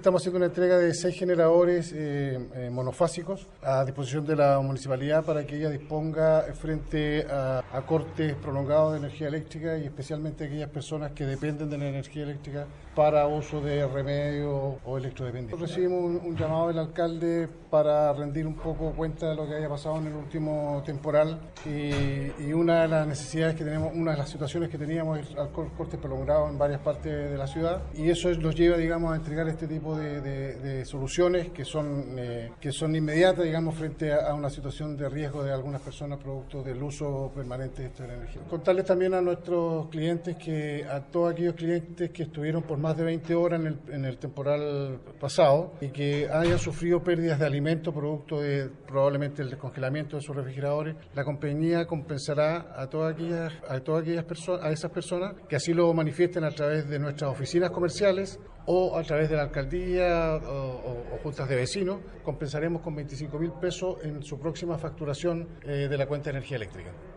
estamos haciendo una entrega de 6 generadores monofásicos a disposición de la municipalidad para que ella disponga frente a cortes prolongados de energía eléctrica y especialmente aquellas personas que dependen de la energía eléctrica para uso de remedios o electrodependientes. Recibimos un llamado del alcalde para rendir un poco cuenta de lo que haya pasado en el último temporal y una de las necesidades que tenemos, una de las situaciones que teníamos es cortes prolongados en varias partes de la ciudad y eso nos lleva, digamos, a entregar este tipo de soluciones que son inmediatas, digamos, frente a una situación de riesgo de algunas personas producto del uso permanente de esta energía. Contarles también a nuestros clientes que a todos aquellos clientes que estuvieron por más de 20 horas en el temporal pasado y que hayan sufrido pérdidas de alimentos producto de probablemente el descongelamiento de sus refrigeradores, la compañía compensará a todas aquellas personas, a esas personas que así lo manifiesten a través de nuestras oficinas comerciales o a través de la alcaldía o juntas de vecinos. Compensaremos con 25.000 pesos en su próxima facturación de la cuenta de energía eléctrica.